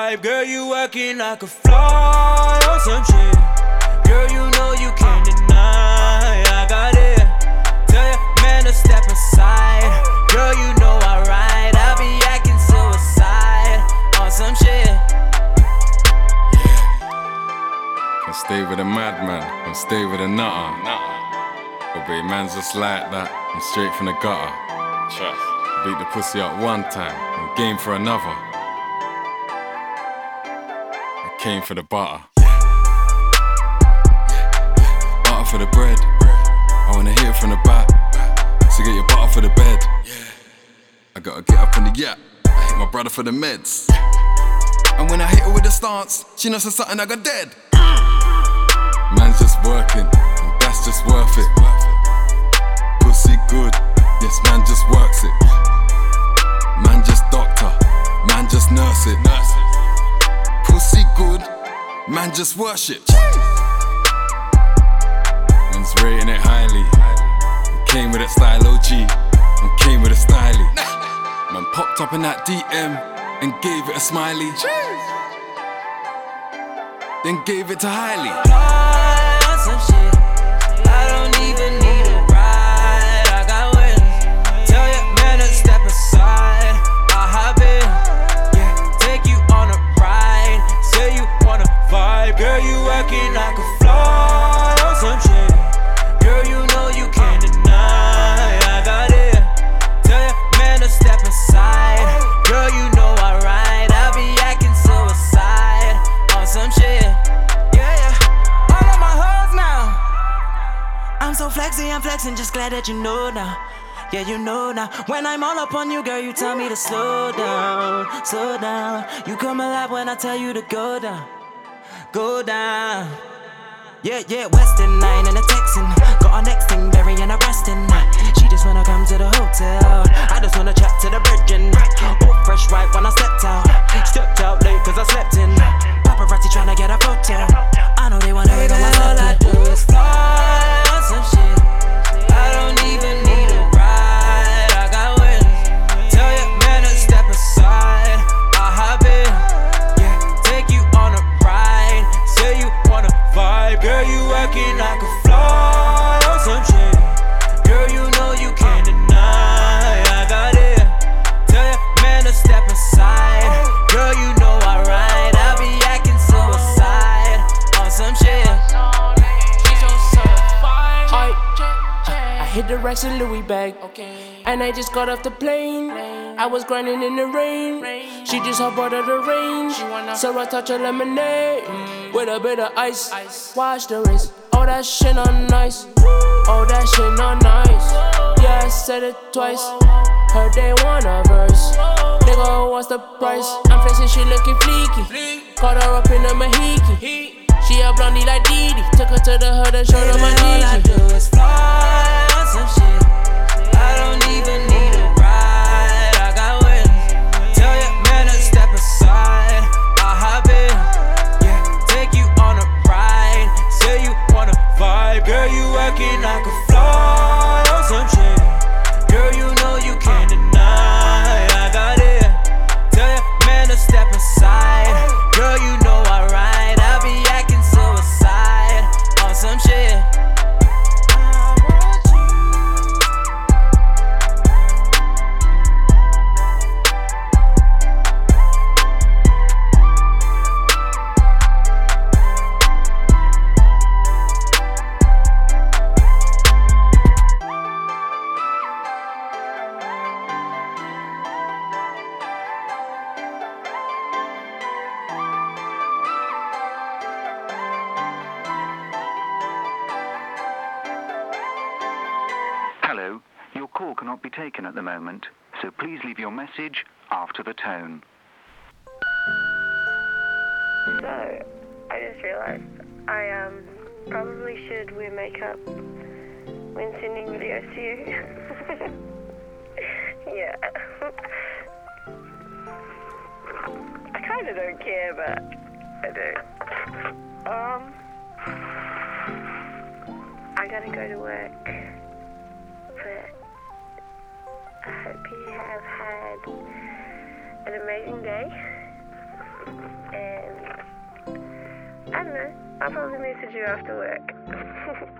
vibe. Girl, you working like a fly or some shit. Girl, you know you can't deny. I got it. Tell your man to step aside. Girl, you know I ride. I be acting suicide on some shit. Can stay with a madman, can stay with a nutter. But babe, man's just like that. I'm straight from the gutter. Trust. Beat the pussy up one time, I'm game for another. I came for the butter. Butter for the bread. I wanna hit it from the back. So get your butter for the bed. I gotta get up on the yacht. I hit my brother for the meds. And when I hit her with the stance, she knows it's something I got dead. Man's just working, and that's just worth it. Pussy good, yes, man just works it. Man just doctor, man just nurse it. Pussy good, man just worship. Man's rating it highly. Came with that style OG, and came with a stylie. Man popped up in that DM and gave it a smiley. Then gave it to Hailey. Some shit. I don't even need a ride. I got wings. Tell your man to step aside. I'll hop in. Yeah, take you on a ride. Say you wanna vibe. Girl, you working like a fly or some shit. Girl, you know you can't deny. I got it. Tell your man to step aside. Girl, you know I ride. I be acting suicide on some shit. I'm so flexy, I'm flexing, just glad that you know now. Yeah, you know now. When I'm all up on you, girl, you tell me to slow down, slow down. You come alive when I tell you to go down, go down. Yeah, yeah, Western 9 and a Texan. Got our next thing, very and arresting. She just wanna come to the hotel. I just wanna chat to the virgin. All fresh right when I stepped out. Stepped out late cause I slept in. Paparazzi tryna get a photo. I know they wanna hate on my all I do is fly on some shit. I don't even need a ride. I got wings. Tell your man to step aside. I'll hop in. Yeah, take you on a ride. Say you wanna vibe. Girl, you working like a fly on some shit. Girl, you know you can't deny. I got it. Tell your man to step aside. Girl, you know I ride. I be acting suicide on some shit. I hit the racks in Louis bag, and I just got off the plane. I was grinding in the rain. She just hopped out of the range, so I touch a lemonade with a bit of ice. Watch the wrist, oh that shit not nice. Oh that shit not nice. Yeah, I said it twice. Heard they want a verse. Nigga, what's the price? I'm flexing, she looking fleeky. Caught her up in a Mahiki. She a blondie like Didi. Took her to the hood and showed her my all I do is fly on some shit. I don't even need a ride. I got wings. Tell your man to step aside. I'll hop in. Yeah, take you on a ride. Say you wanna vibe. Girl, you working like a fly on some shit. Girl, you know you can't deny. I got it. Tell your man to step aside. Girl, you know I ride. I be acting suicide on some shit. Hello, your call cannot be taken at the moment, so please leave your message after the tone. So, I just realised I probably should wear makeup when sending videos to you. Yeah. I kind of don't care, but I do. I gotta go to work, but I hope you have had an amazing day. I'll probably message you after work.